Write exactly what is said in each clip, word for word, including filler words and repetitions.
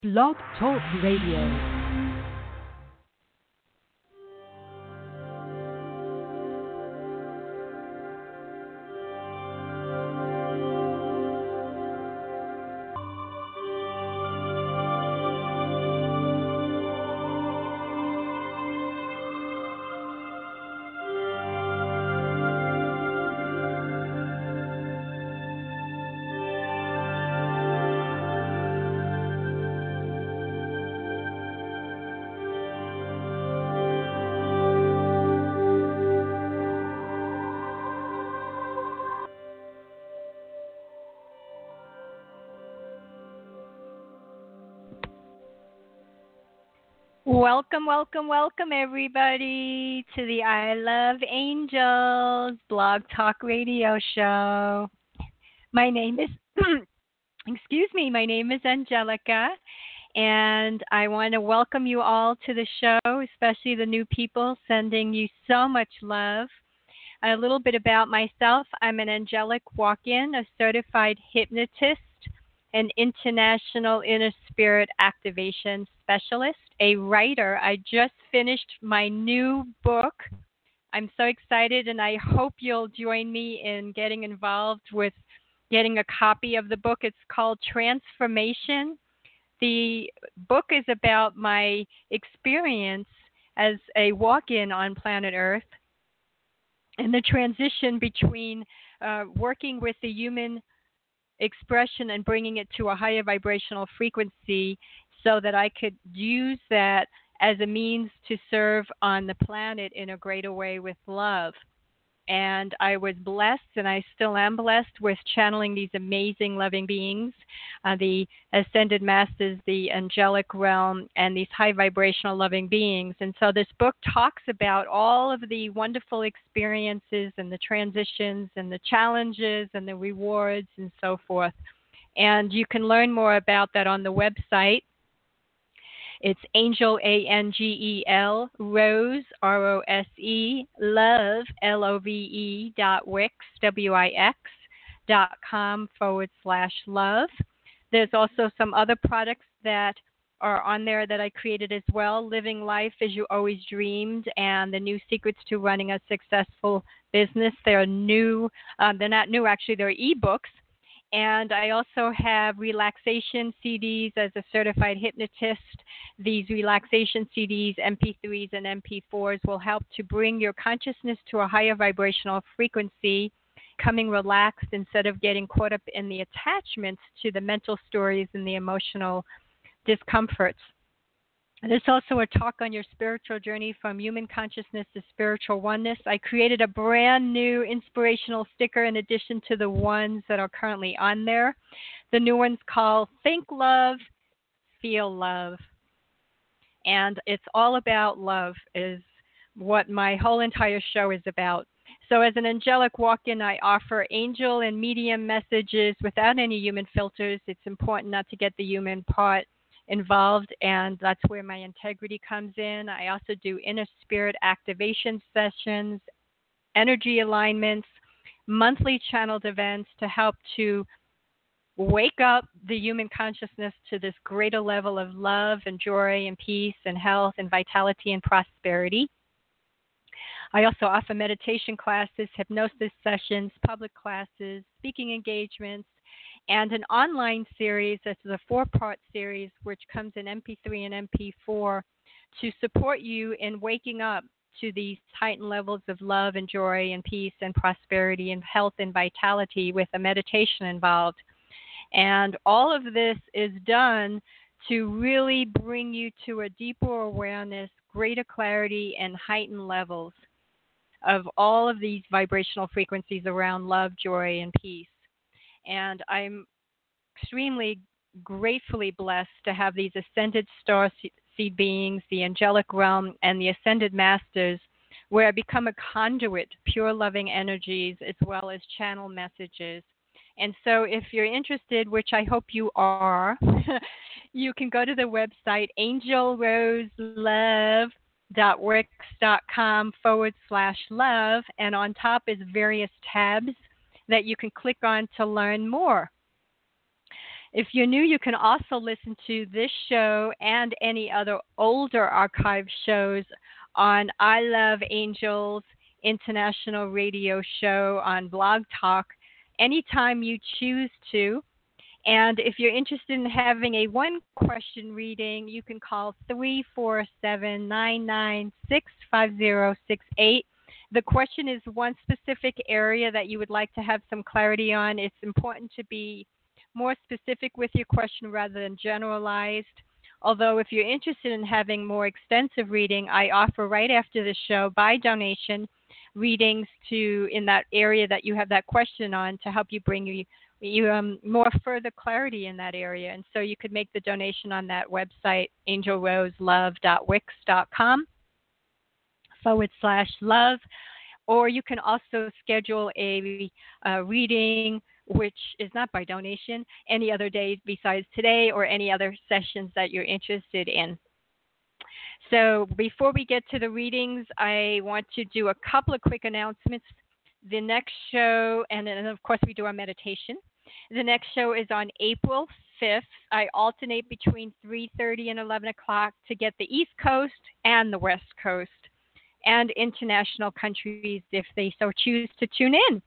Blog Talk Radio. Welcome, welcome, welcome, everybody, to the I Love Angels Blog Talk Radio Show. My name is, excuse me, my name is Angelica, and I want to welcome you all to the show, especially the new people, sending you so much love. A little bit about myself. I'm an angelic walk-in, a certified hypnotist, an international inner spirit activation specialist, a writer. I just finished my new book. I'm so excited, and I hope you'll join me in getting involved with getting a copy of the book. It's called Transformation. The book is about my experience as a walk-in on planet Earth and the transition between uh, working with the human expression and bringing it to a higher vibrational frequency so that I could use that as a means to serve on the planet in a greater way with love. And I was blessed, and I still am blessed, with channeling these amazing loving beings, uh, the ascended masters, the angelic realm, and these high vibrational loving beings. And so this book talks about all of the wonderful experiences and the transitions and the challenges and the rewards and so forth. And you can learn more about that on the website. It's Angel, A N G E L, Rose, R O S E, Love, L O V E, dot Wix, W I X, dot com forward slash love. There's also some other products that are on there that I created as well. Living Life as You Always Dreamed, and the New Secrets to Running a Successful Business. They're new. Um, they're not new, actually. They're ebooks. And I also have relaxation C Ds as a certified hypnotist. These relaxation C Ds, M P threes, and M P fours will help to bring your consciousness to a higher vibrational frequency, coming relaxed instead of getting caught up in the attachments to the mental stories and the emotional discomforts. There's also a talk on your spiritual journey from human consciousness to spiritual oneness. I created a brand new inspirational sticker in addition to the ones that are currently on there. The new one's called Think Love, Feel Love. And it's all about love, is what my whole entire show is about. So as an angelic walk-in, I offer angel and medium messages without any human filters. It's important not to get the human part involved, and that's where my integrity comes in. I also do inner spirit activation sessions, energy alignments, monthly channeled events to help to wake up the human consciousness to this greater level of love and joy and peace and health and vitality and prosperity. I also offer meditation classes, hypnosis sessions, public classes, speaking engagements, and an online series. This is a four-part series which comes in M P three and M P four to support you in waking up to these heightened levels of love and joy and peace and prosperity and health and vitality with a meditation involved. And all of this is done to really bring you to a deeper awareness, greater clarity, and heightened levels of all of these vibrational frequencies around love, joy, and peace. And I'm extremely gratefully blessed to have these ascended star seed beings, the angelic realm, and the ascended masters, where I become a conduit, pure loving energies, as well as channel messages. And so if you're interested, which I hope you are, you can go to the website angelroselove.wix.com forward slash love, and on top is various tabs that you can click on to learn more. If you're new, you can also listen to this show and any other older archive shows on I Love Angels International Radio Show on Blog Talk anytime you choose to. And if you're interested in having a one question reading, you can call three four seven, nine nine six, five zero six eight. The question is one specific area that you would like to have some clarity on. It's important to be more specific with your question rather than generalized. Although if you're interested in having more extensive reading, I offer right after the show by donation readings to in that area that you have that question on to help you bring you, you um, more further clarity in that area. And so you could make the donation on that website, angelroselove.wix.com forward slash love. Or you can also schedule a, a reading, which is not by donation, any other day besides today or any other sessions that you're interested in. So before we get to the readings, I want to do a couple of quick announcements. The next show, and then of course we do our meditation. The next show is on April fifth. I alternate between three thirty and eleven o'clock to get the East Coast and the West Coast and international countries if they so choose to tune in.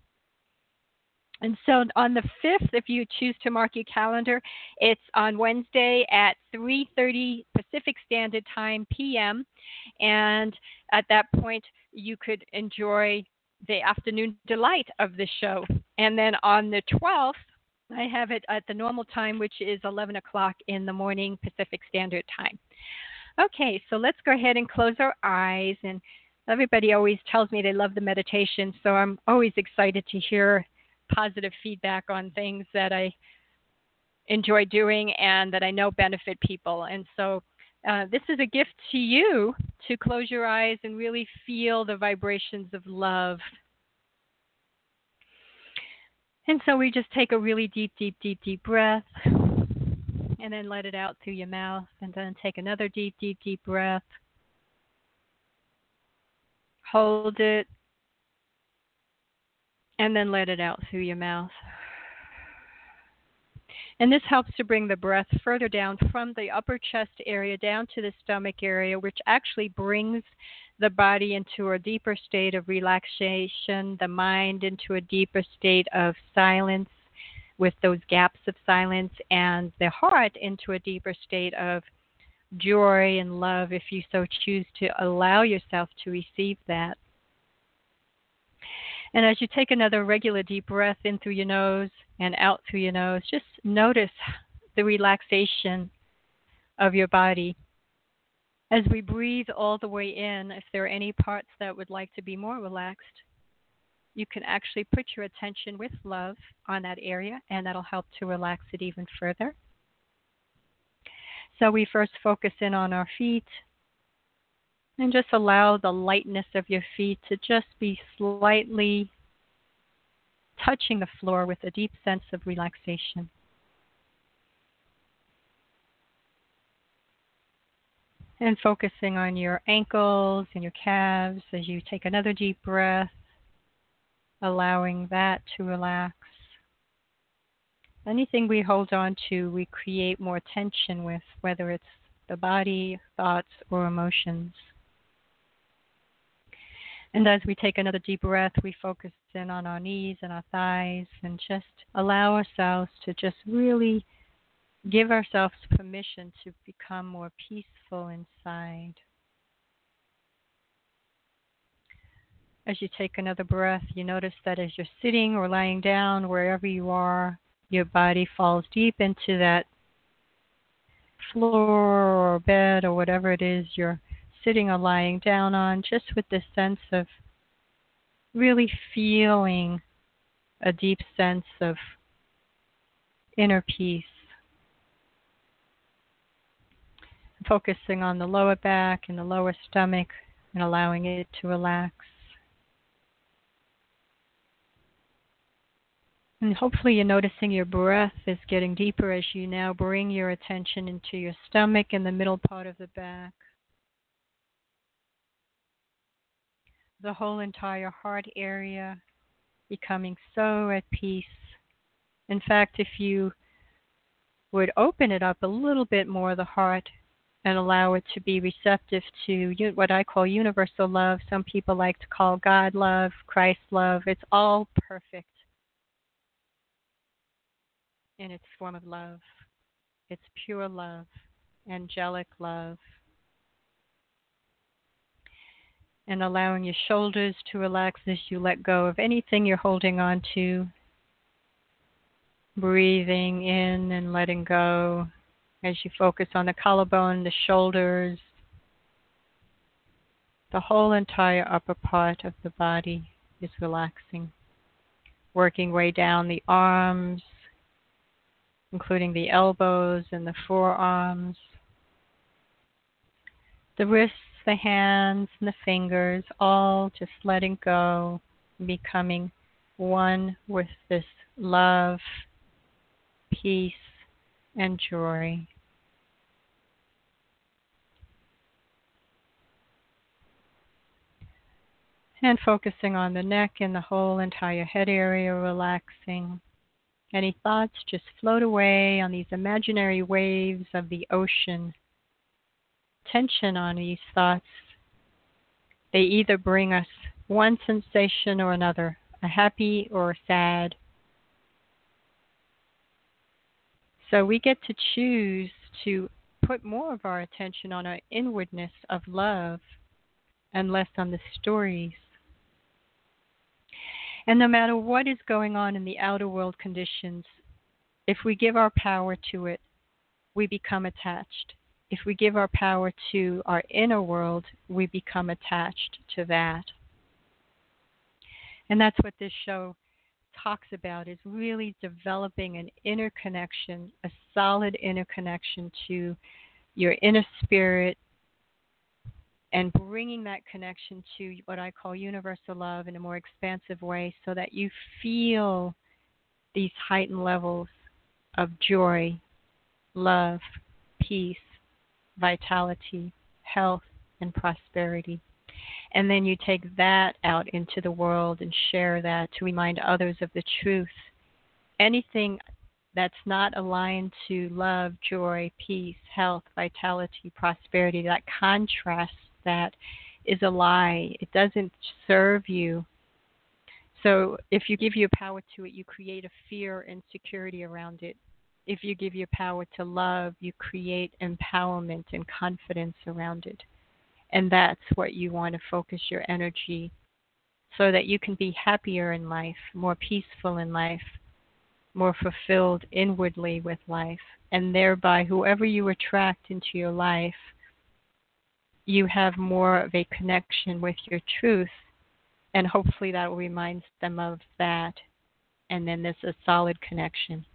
And so on the fifth, if you choose to mark your calendar, it's on Wednesday at three thirty Pacific Standard Time P M. And at that point, you could enjoy the afternoon delight of the show. And then on the twelfth, I have it at the normal time, which is eleven o'clock in the morning Pacific Standard Time. Okay, so let's go ahead and close our eyes. And everybody always tells me they love the meditation, so I'm always excited to hear positive feedback on things that I enjoy doing and that I know benefit people. And so uh, this is a gift to you to close your eyes and really feel the vibrations of love. And so we just take a really deep, deep, deep, deep breath and then let it out through your mouth, and then take another deep, deep, deep breath. Hold it, and then let it out through your mouth. And this helps to bring the breath further down from the upper chest area down to the stomach area, which actually brings the body into a deeper state of relaxation, the mind into a deeper state of silence with those gaps of silence, and the heart into a deeper state of joy and love if you so choose to allow yourself to receive that. And as you take another regular deep breath in through your nose and out through your nose, just notice the relaxation of your body. As we breathe all the way in, if there are any parts that would like to be more relaxed, you can actually put your attention with love on that area, and that'll help to relax it even further. So we first focus in on our feet, and just allow the lightness of your feet to just be slightly touching the floor with a deep sense of relaxation. And focusing on your ankles and your calves as you take another deep breath, allowing that to relax. Anything we hold on to, we create more tension with, whether it's the body, thoughts, or emotions. And as we take another deep breath, we focus in on our knees and our thighs and just allow ourselves to just really give ourselves permission to become more peaceful inside. As you take another breath, you notice that as you're sitting or lying down, wherever you are, your body falls deep into that floor or bed or whatever it is you're sitting or lying down on, just with this sense of really feeling a deep sense of inner peace. Focusing on the lower back and the lower stomach and allowing it to relax. And hopefully you're noticing your breath is getting deeper as you now bring your attention into your stomach and the middle part of the back. The whole entire heart area becoming so at peace. In fact, if you would open it up a little bit more, the heart, and allow it to be receptive to what I call universal love. Some people like to call God love, Christ love. It's all perfect in its form of love. It's pure love, angelic love. And allowing your shoulders to relax as you let go of anything you're holding on to. Breathing in and letting go as you focus on the collarbone, the shoulders, the whole entire upper part of the body is relaxing. Working way down the arms, including the elbows and the forearms, the wrists, the hands, and the fingers, all just letting go, becoming one with this love, peace, and joy. And focusing on the neck and the whole entire head area, relaxing. Any thoughts just float away on these imaginary waves of the ocean. Tension on these thoughts. They either bring us one sensation or another, a happy or a sad. So we get to choose to put more of our attention on our inwardness of love and less on the stories. And no matter what is going on in the outer world conditions, if we give our power to it, we become attached. If we give our power to our inner world, we become attached to that. And that's what this show talks about, is really developing an inner connection, a solid inner connection to your inner spirit, and bringing that connection to what I call universal love in a more expansive way, so that you feel these heightened levels of joy, love, peace, vitality, health, and prosperity. And then you take that out into the world and share that to remind others of the truth. Anything that's not aligned to love, joy, peace, health, vitality, prosperity, that contrasts that, is a lie. It doesn't serve you. So if you give your power to it, you create a fear and security around it. If you give your power to love, you create empowerment and confidence around it. And that's what you want to focus your energy, so that you can be happier in life, more peaceful in life, more fulfilled inwardly with life. And thereby, whoever you attract into your life, you have more of a connection with your truth. And hopefully that will remind them of that. And then there's a solid connection.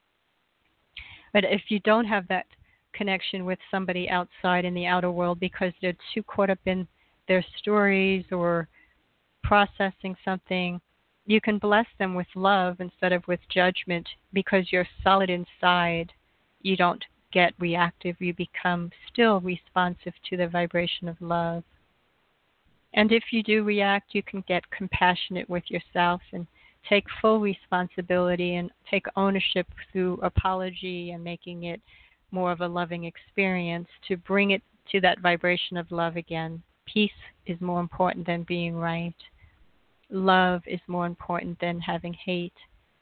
But if you don't have that connection with somebody outside in the outer world because they're too caught up in their stories or processing something, you can bless them with love instead of with judgment, because you're solid inside. You don't get reactive. You become still responsive to the vibration of love. And if you do react, you can get compassionate with yourself and take full responsibility and take ownership through apology and making it more of a loving experience to bring it to that vibration of love again. Peace is more important than being right. Love is more important than having hate.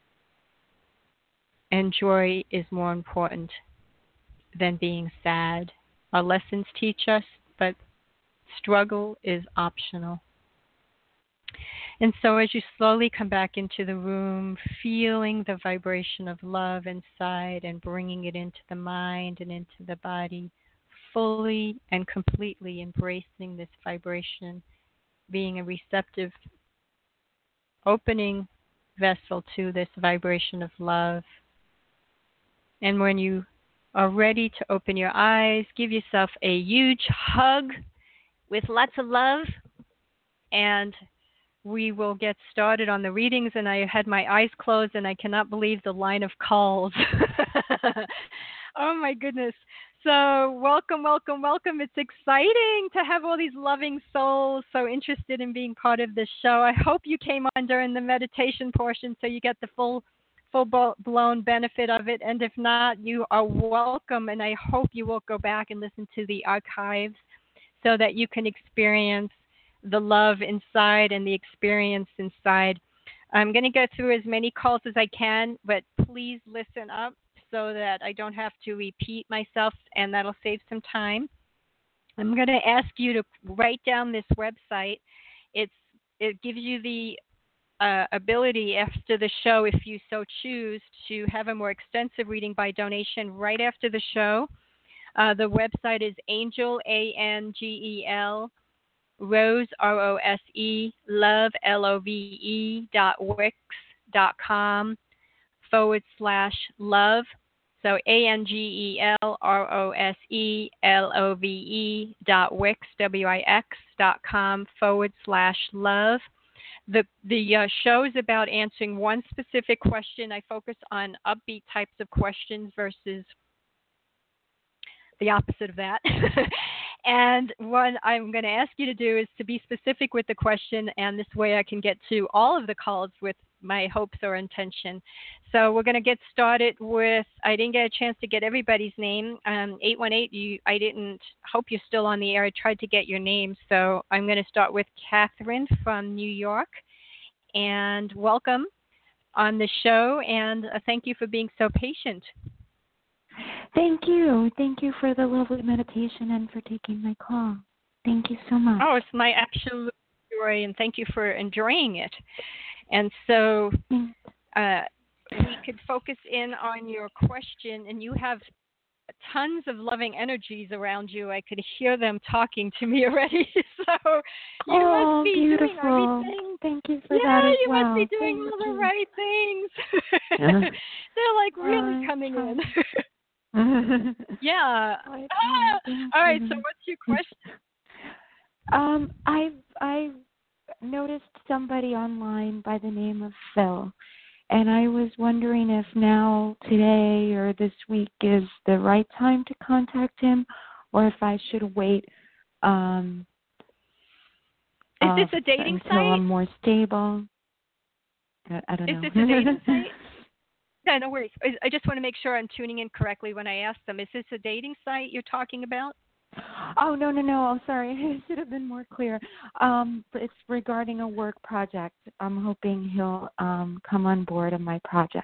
And joy is more important than being sad. Our lessons teach us, but struggle is optional. And so as you slowly come back into the room, feeling the vibration of love inside and bringing it into the mind and into the body, fully and completely embracing this vibration, being a receptive, opening vessel to this vibration of love. And when you are ready to open your eyes, give yourself a huge hug with lots of love, and we will get started on the readings. And I had my eyes closed, and I cannot believe the line of calls. Oh, my goodness. So welcome, welcome, welcome. It's exciting to have all these loving souls so interested in being part of this show. I hope you came on during the meditation portion so you get the full full blown benefit of it. And if not, you are welcome. And I hope you will go back and listen to the archives so that you can experience the love inside and the experience inside. I'm going to go through as many calls as I can, but please listen up so that I don't have to repeat myself, and that'll save some time. I'm going to ask you to write down this website. It's it gives you the uh, ability after the show, if you so choose, to have a more extensive reading by donation right after the show. Uh, the website is Angel, A N G E L, Rose, R O S E, Love, L O V E, dot wix dot com forward slash love. So A N G E L, R O S E, L O V E dot wix, W I X dot com forward slash love. The, the uh, show is about answering one specific question. I focus on upbeat types of questions versus the opposite of that. And what I'm going to ask you to do is to be specific with the question, and this way I can get to all of the calls with my hopes or intention. So we're going to get started with, I didn't get a chance to get everybody's name. Um, eight one eight, you, I didn't, hope you're still on the air. I tried to get your name. So I'm going to start with Catherine from New York. And welcome on the show, and uh, thank you for being so patient. Thank you. Thank you for the lovely meditation and for taking my call. Thank you so much. Oh, it's my absolute joy, and thank you for enjoying it. And so uh, we could focus in on your question, and you have tons of loving energies around you. I could hear them talking to me already. So you oh, must be beautiful. doing everything. Thank you for yeah, that as you well. must be doing Thank all the you. right things. Yeah. They're like really uh, coming in. yeah. Ah, all right. So what's your question? Um, I I noticed somebody online by the name of Phil, and I was wondering if now, today, or this week is the right time to contact him, or if I should wait. Um, is uh, this a dating until site? I'm more stable? I, I don't is know. Is this a dating site? No, no worries. I just want to make sure I'm tuning in correctly when I ask them. Is this a dating site you're talking about? Oh, no, no, no. I'm sorry. I should have been more clear. Um, it's regarding a work project. I'm hoping he'll um, come on board on my project.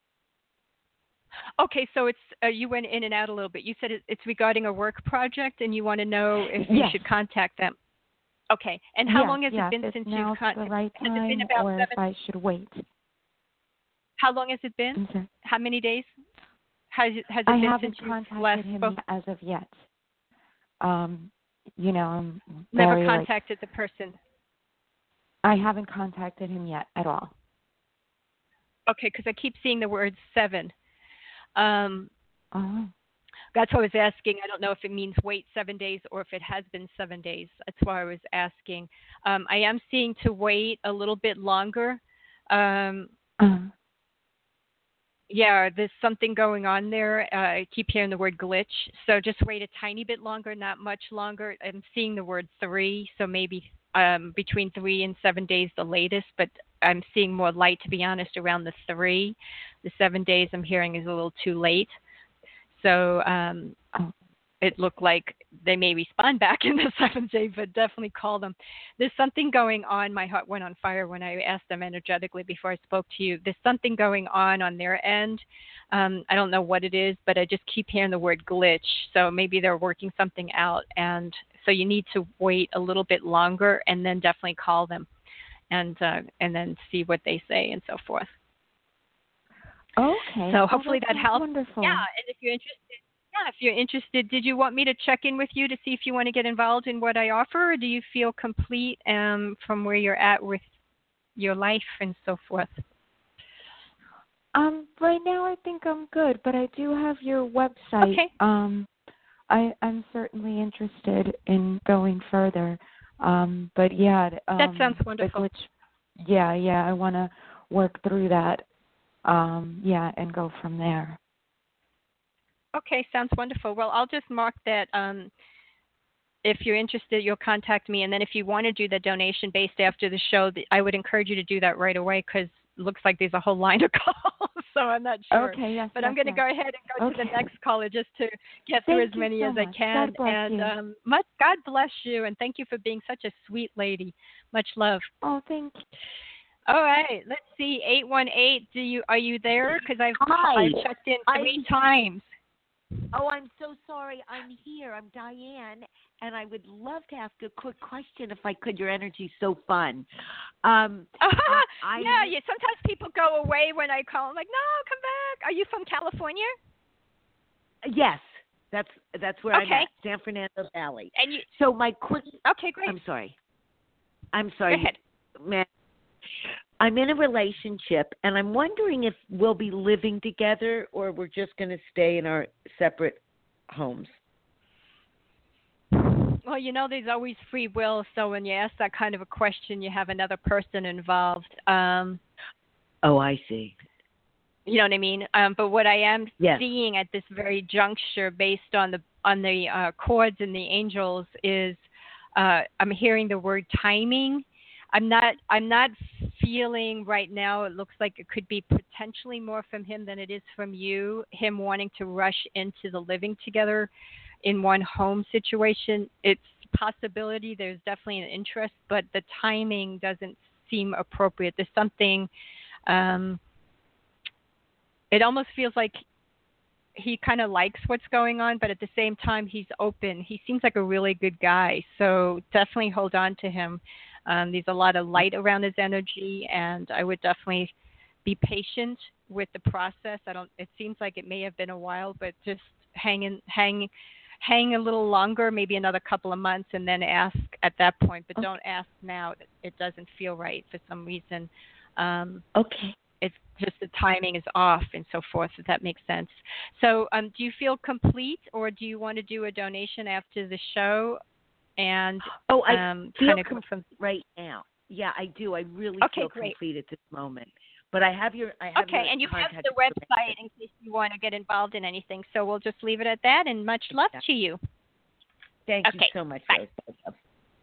Okay, so it's uh, you went in and out a little bit. You said it, it's regarding a work project, and you want to know if you yes. should contact them. Okay, and how yes, long has yes. it been if since now's you've contacted? the right Has time, it been about or seven? if I should wait? How long has it been? Okay. How many days? Has, has it I been haven't since contacted you last him spoke? as of yet. Um, you know, I'm Never very, contacted like, the person. I haven't contacted him yet at all. Okay, because I keep seeing the word seven. Um, oh. That's what I was asking. I don't know if it means wait seven days or if it has been seven days. That's why I was asking. Um, I am seeing to wait a little bit longer. Um, uh yeah, there's something going on there. Uh, I keep hearing the word glitch. So just wait a tiny bit longer, not much longer. I'm seeing the word three, so maybe um, between three and seven days the latest, but I'm seeing more light, to be honest, around the three. The seven days I'm hearing is a little too late. So um, oh. it looked like they may respond back in the seventh day, but definitely call them. There's something going on. My heart went on fire when I asked them energetically before I spoke to you. There's something going on on their end. Um, I don't know what it is, but I just keep hearing the word glitch. So maybe they're working something out. And so you need to wait a little bit longer and then definitely call them and uh, and then see what they say and so forth. Okay. So hopefully oh, that helps. Wonderful. Yeah, and if you're interested, yeah, if you're interested, did you want me to check in with you to see if you want to get involved in what I offer, or do you feel complete um, from where you're at with your life and so forth? Um, right now I think I'm good, but I do have your website. Okay. Um, I, I'm certainly interested in going further. Um, but yeah, um, that sounds wonderful. The glitch, yeah, yeah, I want to work through that. Um, yeah, and go from there. Okay, sounds wonderful. Well, I'll just mark that um, if you're interested, you'll contact me. And then if you want to do the donation based after the show, I would encourage you to do that right away because looks like there's a whole line of calls, so I'm not sure. Okay, yes, But yes, I'm going to yes. go ahead and go Okay. to the next caller just to get through Thank as you many so as I much. can. God bless And you. um, much God bless you, and thank you for being such a sweet lady. Much love. Oh, thank you. All right, let's see. Eight one eight. Do you are you there? Because I've Hi. I've checked in three I, times. oh, I'm so sorry. I'm here. I'm Diane, and I would love to ask a quick question if I could. Your energy's so fun. Um, uh, I, yeah, yeah. Sometimes people go away when I call. I'm like, no, come back. Are you from California? Yes, that's that's where Okay. I'm at, San Fernando Valley. And you. So my quick. Okay, great. I'm sorry. I'm sorry. Go ahead. Man, I'm in a relationship, and I'm wondering if we'll be living together or we're just going to stay in our separate homes. Well, you know, there's always free will, so when you ask that kind of a question, you have another person involved. Um, oh, I see. You know what I mean? Um, but what I am yes. seeing at this very juncture, based on the on the uh, chords and the angels, is uh, I'm hearing the word timing. I'm not I'm not feeling right now. It looks like it could be potentially more from him than it is from you. Him wanting to rush into the living together in one home situation. It's a possibility. There's definitely an interest, but the timing doesn't seem appropriate. There's something. Um, it almost feels like he kind of likes what's going on, but at the same time, he's open. He seems like a really good guy, so definitely hold on to him. Um, there's a lot of light around his energy, and I would definitely be patient with the process. I don't. It seems like it may have been a while, but just hang in, hang, hang a little longer, maybe another couple of months, and then ask at that point. But okay. don't ask now. It doesn't feel right for some reason. Um, okay. It's just the timing is off and so forth, if that makes sense. So um, do you feel complete, or do you want to do a donation after the show? And oh, I um, feel kind of complete from... right now. Yeah, I do. I really okay, feel great. complete at this moment. But I have your I have okay, your and you have contact the website in case you want to get involved in anything. So we'll just leave it at that, and much love yeah. to you. Thank okay, you so much, bye. Rose.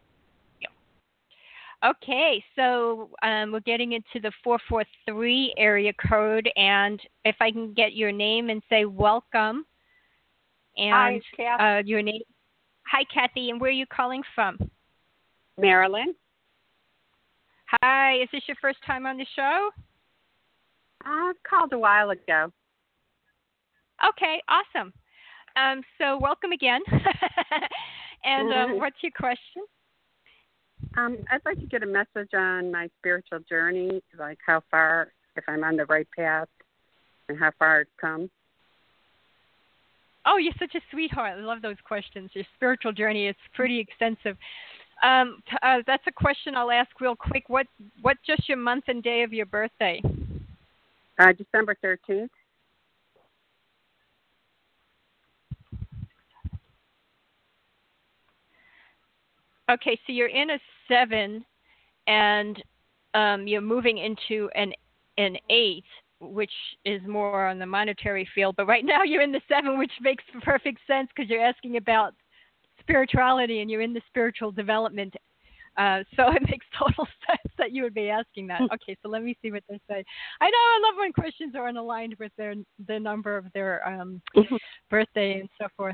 Okay, so um, we're getting into the four four three area code, and if I can get your name and say welcome, and Hi, uh, your name. Hi, Kathy, and where are you calling from? Marilyn. Hi, is this your first time on the show? I called a while ago. Okay, awesome. Um, so welcome again. and um, what's your question? Um, I'd like to get a message on my spiritual journey, like how far, if I'm on the right path, and how far it's come. Oh, you're such a sweetheart. I love those questions. Your spiritual journey is pretty extensive. Um, t- uh, that's a question I'll ask real quick. What, what's just your month and day of your birthday? Uh, December thirteenth. Okay, so you're in a seven, and um, you're moving into an an eight, which is more on the monetary field. But right now you're in the seven, which makes perfect sense because you're asking about spirituality, and you're in the spiritual development. Uh, so it makes total sense that you would be asking that. Okay, so let me see what they say. I know I love when questions are unaligned with their the number of their um, birthday and so forth.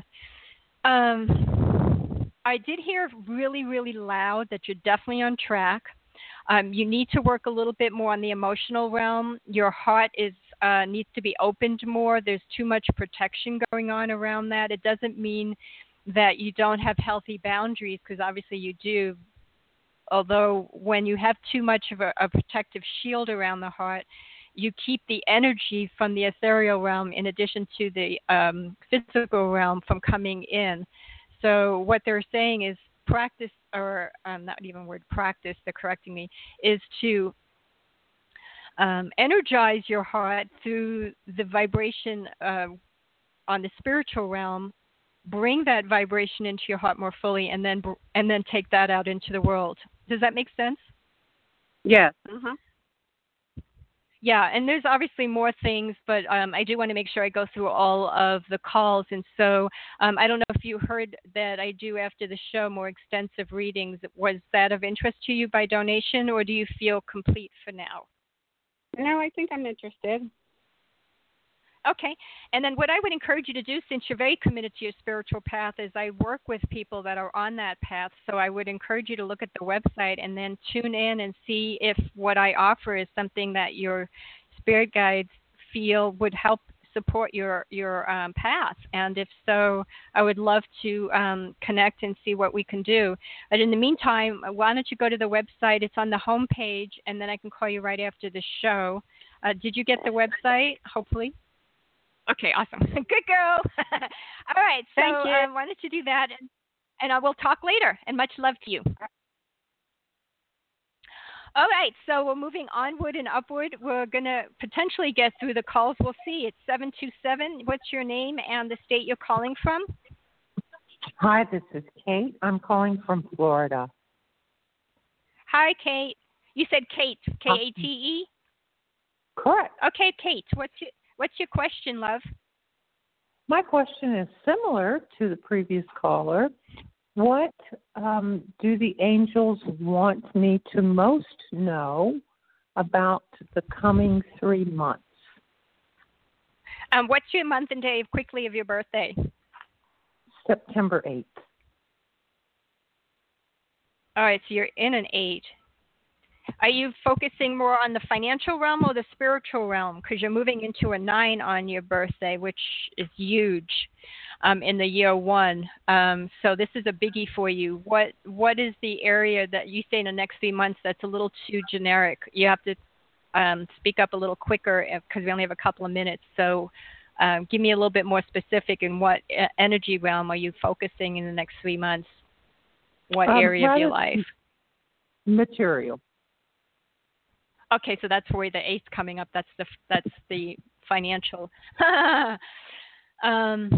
Um, I did hear really, really loud that you're definitely on track. Um, you need to work a little bit more on the emotional realm. Your heart is uh, needs to be opened more. There's too much protection going on around that. It doesn't mean that you don't have healthy boundaries, because obviously you do. Although when you have too much of a, a protective shield around the heart, you keep the energy from the ethereal realm in addition to the um, physical realm from coming in. So what they're saying is practice, or um, not even word practice, they're correcting me, is to um, energize your heart through the vibration uh, on the spiritual realm, bring that vibration into your heart more fully, and then and then take that out into the world. Does that make sense? Yes. Uh-huh. Yeah, and there's obviously more things, but um, I do want to make sure I go through all of the calls. And so um, I don't know if you heard that I do after the show more extensive readings. Was that of interest to you by donation, or do you feel complete for now? No, I think I'm interested. Okay. And then what I would encourage you to do, since you're very committed to your spiritual path, is I work with people that are on that path. So I would encourage you to look at the website and then tune in and see if what I offer is something that your spirit guides feel would help support your your um, path. And if so, I would love to um, connect and see what we can do. But in the meantime, why don't you go to the website? It's on the home page, and then I can call you right after the show. Uh, did you get the website, hopefully? Okay, awesome. Good girl. All right, so Thank you. um, why don't you do that, and, and I will talk later, and much love to you. All right, so we're moving onward and upward. We're going to potentially get through the calls. We'll see. It's seven two seven. What's your name and the state you're calling from? Hi, this is Kate. I'm calling from Florida. Hi, Kate. You said Kate, K A T E? Correct. Okay, Kate, what's your, what's your question, love? My question is similar to the previous caller. What um, do the angels want me to most know about the coming three months? Um, what's your month and day, quickly, of your birthday? September eighth. All right, so you're in an eight. Are you focusing more on the financial realm or the spiritual realm? Because you're moving into a nine on your birthday, which is huge um, in the year one. Um, so this is a biggie for you. What What is the area that you say in the next three months that's a little too generic? You have to um, speak up a little quicker because we only have a couple of minutes. So um, give me a little bit more specific in what energy realm are you focusing in the next three months? What Um, area of your life? Material. Okay, so that's where the eight's coming up. That's the that's the financial. um,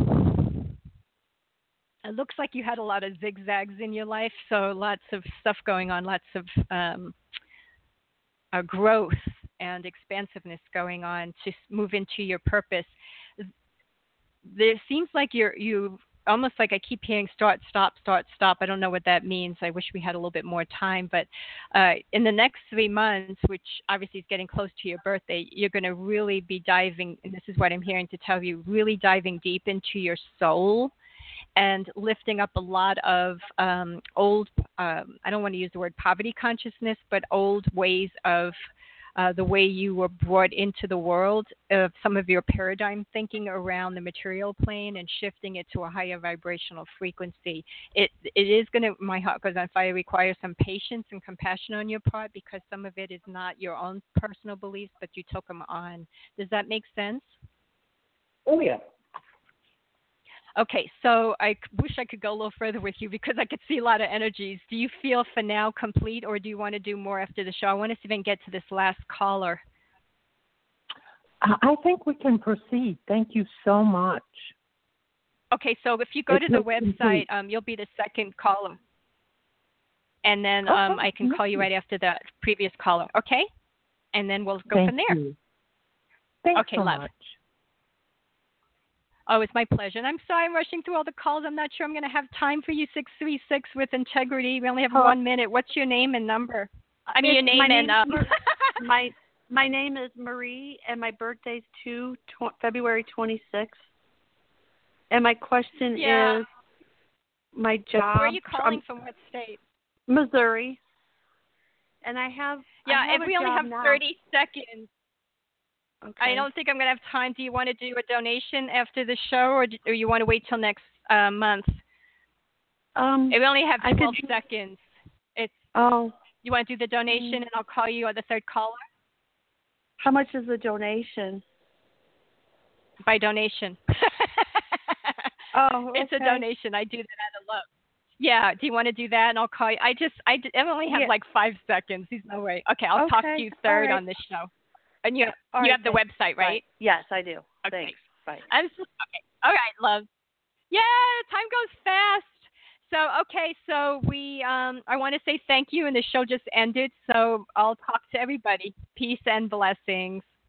it looks like you had a lot of zigzags in your life, so lots of stuff going on, lots of um, uh, growth and expansiveness going on to move into your purpose. There seems like you're you. Almost like I keep hearing start, stop, start, stop. I don't know what that means. I wish we had a little bit more time. But uh, in the next three months, which obviously is getting close to your birthday, you're going to really be diving, and this is what I'm hearing to tell you, really diving deep into your soul and lifting up a lot of um, old, um, I don't want to use the word poverty consciousness, but old ways of Uh, the way you were brought into the world, of some of your paradigm thinking around the material plane and shifting it to a higher vibrational frequency. It it is going to, my heart goes on fire, require some patience and compassion on your part because some of it is not your own personal beliefs, but you took them on. Does that make sense? Oh, yeah. Okay, so I wish I could go a little further with you because I could see a lot of energies. Do you feel for now complete, or do you want to do more after the show? I want us to even get to this last caller. I think we can proceed. Thank you so much. Okay, so if you go It to the looks website, complete. um, you'll be the second caller. And then Okay, um, I can call you right after the previous caller, okay? And then we'll go Thank from there. you. Thanks Okay, so love. much. Oh, it's my pleasure. And I'm sorry I'm rushing through all the calls. I'm not sure I'm going to have time for you, six three six with integrity. We only have Hello. one minute. What's your name and number? I mean, It's- your name my and... name's Um, Mar- my my name is Marie, and my birthday's two tw- February twenty-sixth. And my question Yeah. is my job. Where are you calling um, from? What state? Missouri. And I have Yeah, I have if a we only job have now. thirty seconds. Okay. I don't think I'm going to have time. Do you want to do a donation after the show, or, do, or you want to wait till next uh, month? Um. We only have I twelve could- seconds. It's Oh. You want to do the donation, Mm. and I'll call you on the third caller? How much is the donation? By donation. Oh. It's a okay. donation. I do that out of love. Yeah. Do you want to do that? And I'll call you. I just, I, d- I only have Yeah. like five seconds. There's no way. Okay. I'll talk to Okay, you third all right. on this show. And you, All you right, have the thanks. website, Bye. right? Yes, I do. Okay. Thanks. Bye. I'm so, okay. All right, love. Yeah, time goes fast. So, okay, so we, um, I want to say thank you, and the show just ended, so I'll talk to everybody. Peace and blessings.